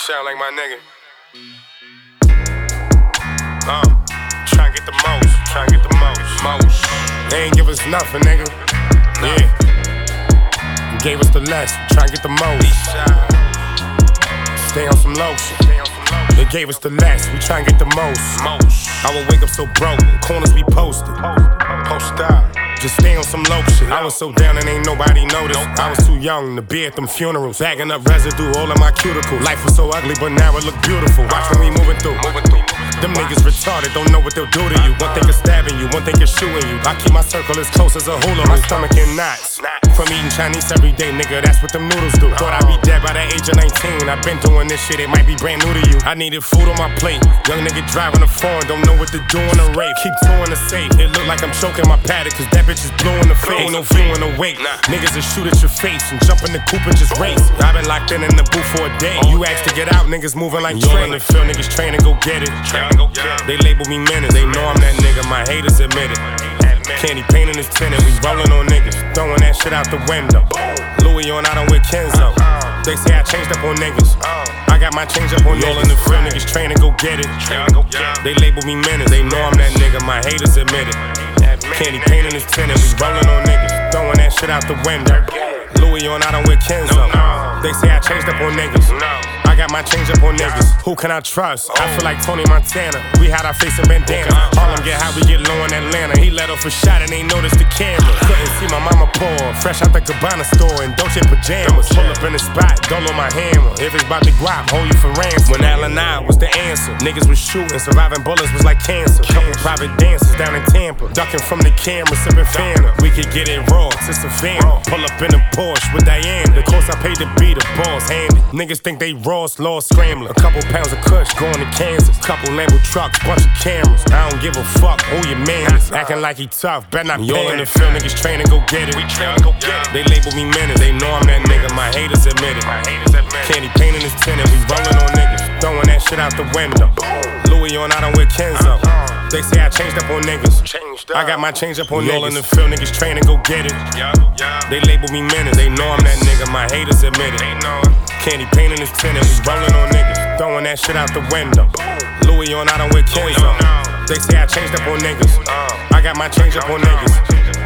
sound like my nigga. Tryna get the most, tryna get the most. They ain't give us nothing, nigga. Yeah. You gave us the less, tryna get the most. Stay on some low shit. They gave us the less, we tryna get the most. I would wake up so broke, corners be posted. Post out. Just stay on some low shit. I was so down and ain't nobody noticed. I was too young to be at them funerals, bagging up residue all in my cuticles. Life was so ugly, but now it look beautiful. Watch when we moving through. Them niggas retarded, don't know what they'll do to you. One thing is stabbing you, one thing is shooting you. I keep my circle as close as a hula. My stomach in knots. From eating Chinese every day, nigga, that's what them noodles do. Thought I'd be dead by the age of 19. I've been doing this shit, it might be brand new to you. I needed food on my plate. Young nigga driving a foreign, don't know what to do in a rape. Keep two in the safe. It look like I'm choking my paddock, cause that bitch is blue in the face. Ain't no view in the wake. Niggas will shoot at your face and jump in the coupe and just race. I've been locked in the booth for a day. You asked to get out, niggas moving like train. In the field, niggas train and go get it. They label me menace, they know I'm that nigga, my haters admit it. Candy paint in his tenant, we rollin' on niggas, throwing that shit out the window. Louis on, I don't wear Kenzo. They say I changed up on niggas, I got my change up on niggas. All in the field, niggas train and go get it. They label me menace, they know I'm that nigga, my haters admit it. Candy paint in his tenant, we rollin' on niggas, throwing that shit out the window. Louis on, I don't wear Kenzo. They say I changed up on niggas, I got my change up on niggas. Who can I trust? I feel like Tony Montana. We had our face in bandana. Harlem get how we get low in Atlanta. He let off a shot and ain't noticed the camera. Couldn't see my mama pour. Fresh out the Gabbana store in Dolce pajamas. Pull up in the spot, dolo my hammer. If it's about to guap, hold you for ransom. When Allen I was the answer. Niggas was shooting, surviving bullets was like cancer. Couple private dances down in Tampa. Ducking from the camera, sipping Fanta. We could get it raw, it's a fan. Pull up in a Porsche with Diane. Of course I paid to be the boss, handy. Niggas think they Ross, Law Scrambler. A couple pounds of kush going to Kansas. Couple Lambo trucks, bunch of cameras. I don't give a fuck who your man is. Acting like he tough, better not pay. In the field, niggas train and go get it. They label me menace, they know I'm that nigga. My haters admit it. Candy paint in his tenant, we rollin' on niggas, throwing that shit out the window. Louis on, I don't wear Kenzo. They say I changed up on niggas, I got my change up on niggas. All in the field, niggas train and go get it. They label me menace, they know I'm that nigga. My haters admit it. Candy paint in his tenant, we rollin' on niggas, throwing that shit out the window. Louis on, I don't wear Kenzo. They say I changed up on niggas, I got my change up on niggas.